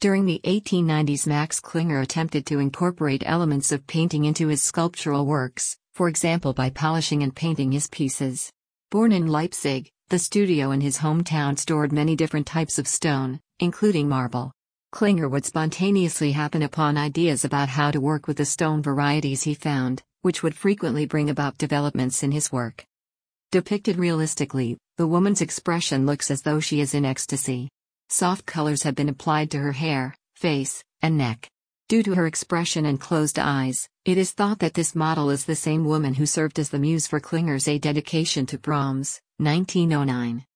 During the 1890s, Max Klinger attempted to incorporate elements of painting into his sculptural works, for example by polishing and painting his pieces. Born in Leipzig, the studio in his hometown stored many different types of stone, including marble. Klinger would spontaneously happen upon ideas about how to work with the stone varieties he found, which would frequently bring about developments in his work. Depicted realistically, the woman's expression looks as though she is in ecstasy. Soft colors have been applied to her hair, face, and neck. Due to her expression and closed eyes, it is thought that this model is the same woman who served as the muse for Klinger's A Dedication to Brahms, 1909.